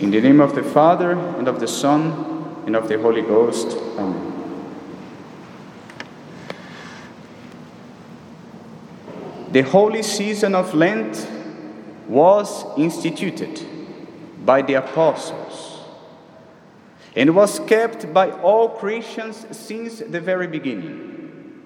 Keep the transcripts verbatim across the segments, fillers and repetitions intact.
In the name of the Father, and of the Son, and of the Holy Ghost. Amen. The holy season of Lent was instituted by the apostles and was kept by all Christians since the very beginning.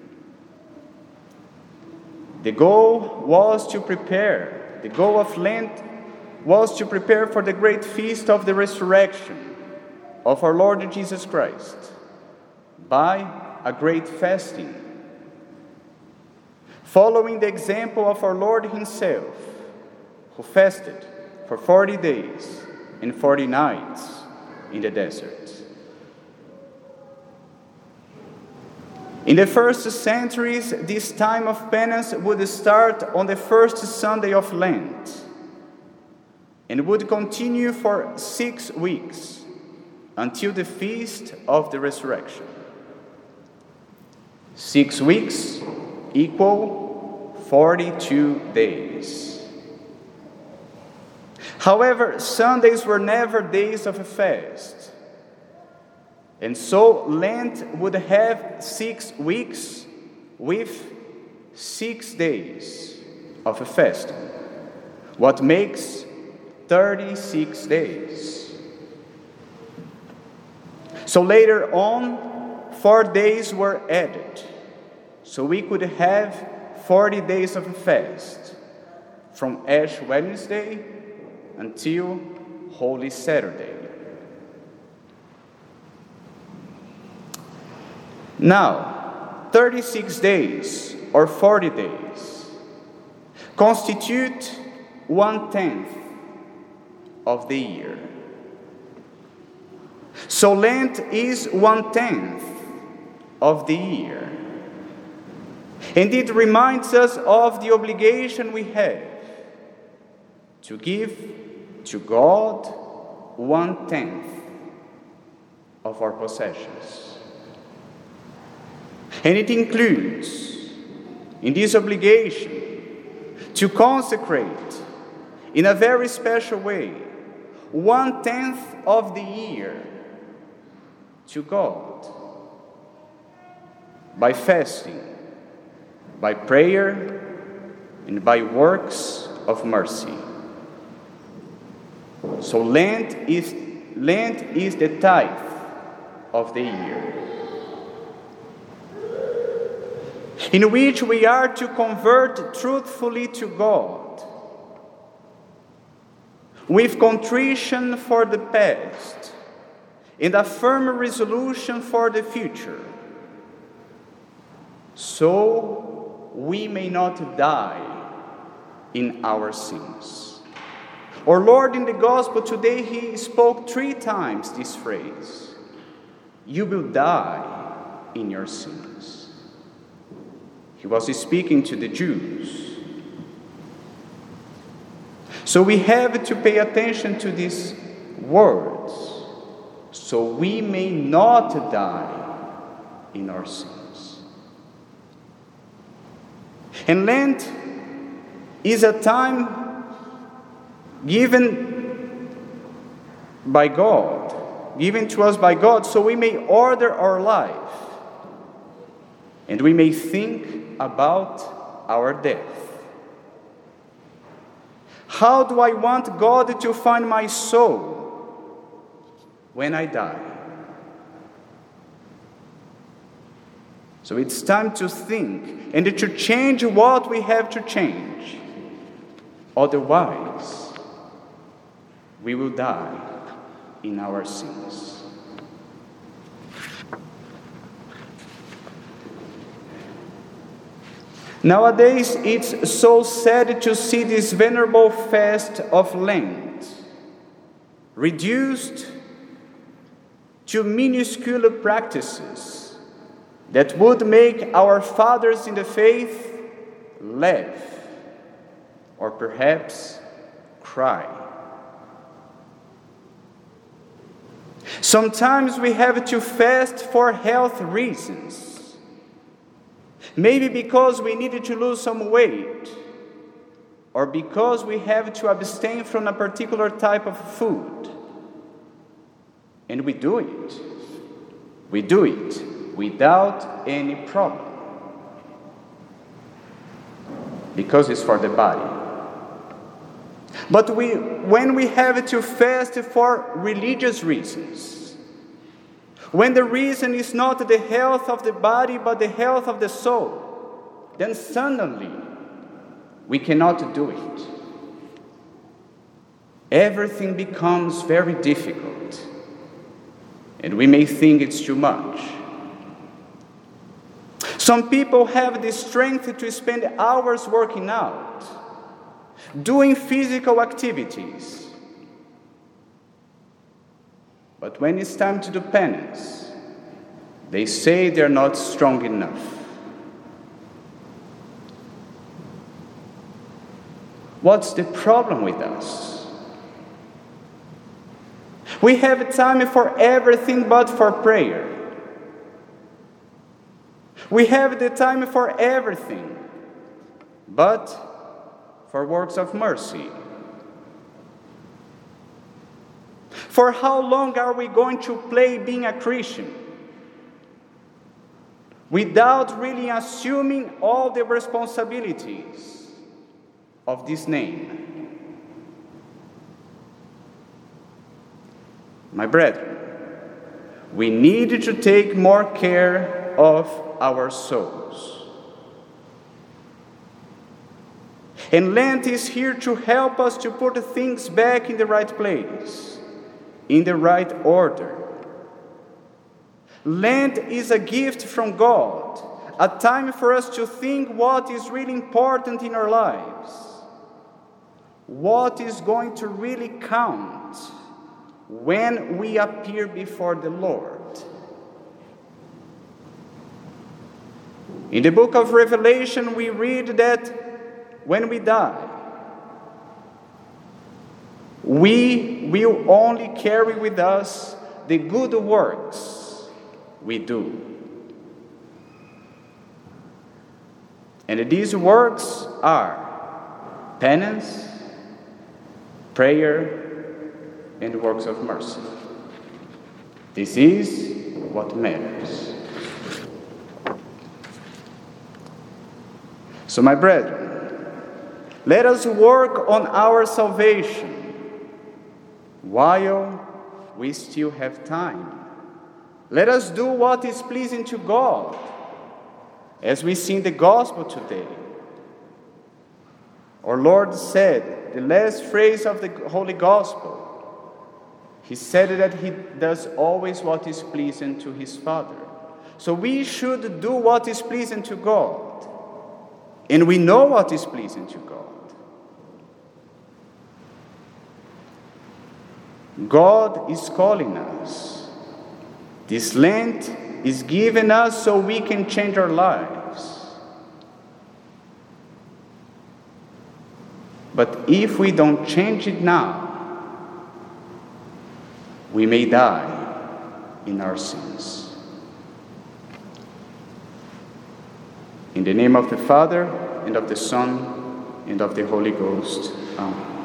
The goal was to prepare, the goal of Lent was to prepare for the great feast of the resurrection of our Lord Jesus Christ by a great fasting, following the example of our Lord himself, who fasted for forty days and forty nights in the desert. In the first centuries, this time of penance would start on the first Sunday of Lent and would continue for six weeks until the feast of the resurrection. Six weeks equal forty-two days. However, Sundays were never days of a fast, and so Lent would have six weeks with six days of a fasting, what makes thirty-six days. So later on, four days were added, so we could have forty days of a fast, from Ash Wednesday until Holy Saturday. Now, thirty-six days or forty days constitute one-tenth of the year. So Lent is one-tenth of the year. And it reminds us of the obligation we have to give to God one-tenth of our possessions. And it includes, in this obligation, to consecrate in a very special way one-tenth of the year to God by fasting, by prayer, and by works of mercy. So Lent is, Lent is the tithe of the year, in which we are to convert truthfully to God, with contrition for the past and a firm resolution for the future, so we may not die in our sins. Our Lord in the Gospel today, he spoke three times this phrase: you will die in your sins. He was speaking to the Jews. So we have to pay attention to these words, so we may not die in our sins. And Lent is a time given by God, given to us by God, so we may order our life and we may think about our death. How do I want God to find my soul when I die? So it's time to think and to change what we have to change. Otherwise, we will die in our sins. Nowadays, it's so sad to see this venerable fast of Lent reduced to minuscule practices that would make our fathers in the faith laugh or perhaps cry. Sometimes we have to fast for health reasons. Maybe because we needed to lose some weight, or because we have to abstain from a particular type of food. And we do it. We do it without any problem. Because it's for the body. But we, when we have to fast for religious reasons, when the reason is not the health of the body but the health of the soul, then suddenly we cannot do it. Everything becomes very difficult, and we may think it's too much. Some people have the strength to spend hours working out, doing physical activities. But when it's time to do penance, they say they're not strong enough. What's the problem with us? We have time for everything but for prayer. We have the time for everything but for works of mercy. For how long are we going to play being a Christian without really assuming all the responsibilities of this name? My brethren, we need to take more care of our souls. And Lent is here to help us to put things back in the right place, in the right order. Lent is a gift from God, a time for us to think what is really important in our lives, what is going to really count when we appear before the Lord. In the book of Revelation, we read that when we die, we will only carry with us the good works we do. And these works are penance, prayer, and works of mercy. This is what matters. So, my brethren, let us work on our salvation while we still have time. Let us do what is pleasing to God, as we sing the gospel today. Our Lord said, the last phrase of the Holy Gospel, He said that He does always what is pleasing to His Father. So we should do what is pleasing to God. And we know what is pleasing to God. God is calling us. This Lent is given us so we can change our lives. But if we don't change it now, we may die in our sins. In the name of the Father, and of the Son, and of the Holy Ghost. Amen.